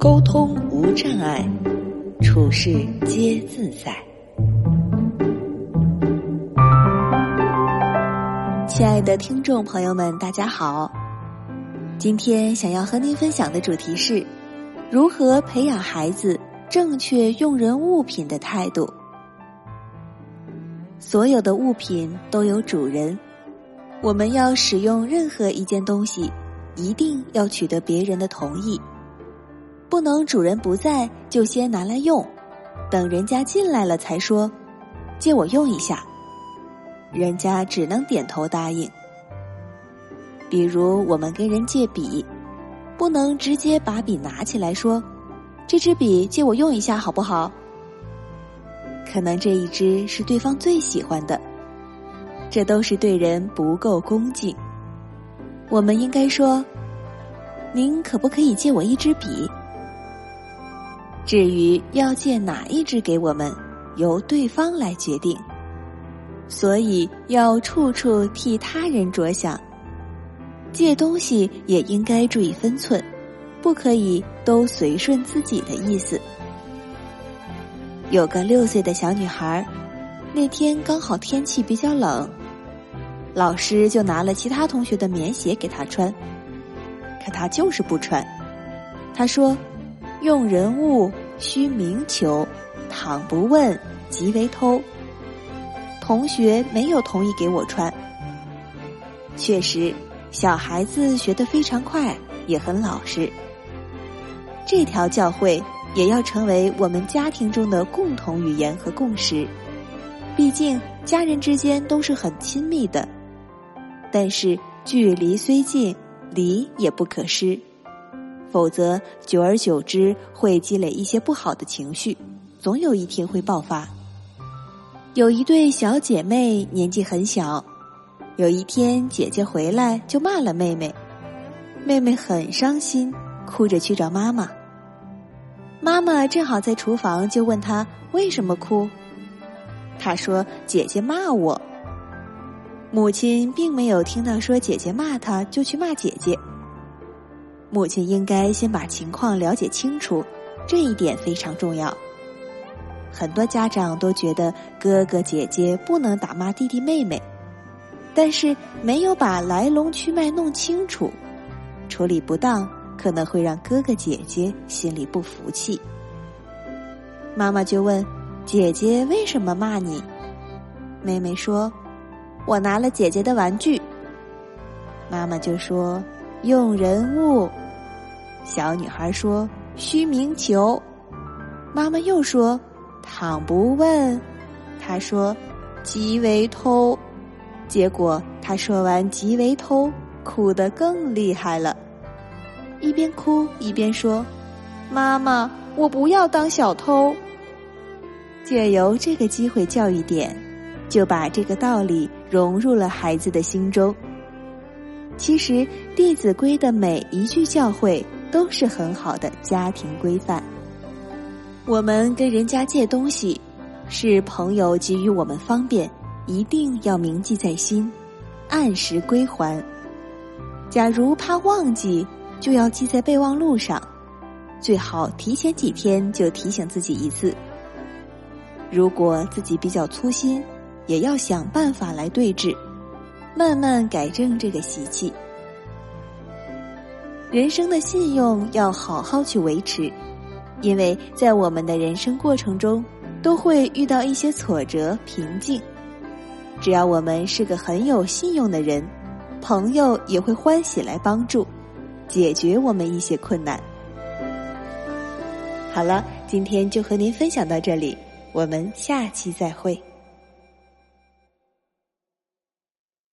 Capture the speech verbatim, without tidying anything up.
沟通无障碍，处事皆自在。亲爱的听众朋友们，大家好，今天想要和您分享的主题是如何培养孩子正确用人物品的态度。所有的物品都有主人，我们要使用任何一件东西，一定要取得别人的同意，不能主人不在就先拿来用，等人家进来了才说借我用一下，人家只能点头答应。比如我们跟人借笔，不能直接把笔拿起来说这支笔借我用一下好不好，可能这一支是对方最喜欢的，这都是对人不够恭敬。我们应该说您可不可以借我一支笔？至于要借哪一支给我们，由对方来决定。所以要处处替他人着想，借东西也应该注意分寸，不可以都随顺自己的意思。有个六岁的小女孩，那天刚好天气比较冷，老师就拿了其他同学的棉鞋给她穿，可她就是不穿。她说用人物须明求，倘不问即为偷。同学没有同意给我穿。确实，小孩子学得非常快，也很老实。这条教诲也要成为我们家庭中的共同语言和共识。毕竟家人之间都是很亲密的，但是距离虽近，离也不可失，否则久而久之会积累一些不好的情绪，总有一天会爆发。有一对小姐妹年纪很小，有一天姐姐回来就骂了妹妹，妹妹很伤心，哭着去找妈妈。妈妈正好在厨房，就问她为什么哭。她说姐姐骂我。母亲并没有听到说姐姐骂她就去骂姐姐，母亲应该先把情况了解清楚，这一点非常重要。很多家长都觉得哥哥姐姐不能打骂弟弟妹妹，但是没有把来龙去脉弄清楚，处理不当可能会让哥哥姐姐心里不服气。妈妈就问姐姐为什么骂你？妹妹说我拿了姐姐的玩具。妈妈就说用人物。小女孩说须明求。妈妈又说倘不问，她说即为偷。结果她说完即为偷，哭得更厉害了，一边哭一边说妈妈我不要当小偷。借由这个机会教育点，就把这个道理融入了孩子的心中。其实《弟子规》的每一句教诲都是很好的家庭规范。我们跟人家借东西，是朋友给予我们方便，一定要铭记在心，按时归还。假如怕忘记，就要记在备忘录上，最好提前几天就提醒自己一次。如果自己比较粗心，也要想办法来对治，慢慢改正这个习气。人生的信用要好好去维持，因为在我们的人生过程中，都会遇到一些挫折、瓶颈。只要我们是个很有信用的人，朋友也会欢喜来帮助，解决我们一些困难。好了，今天就和您分享到这里，我们下期再会。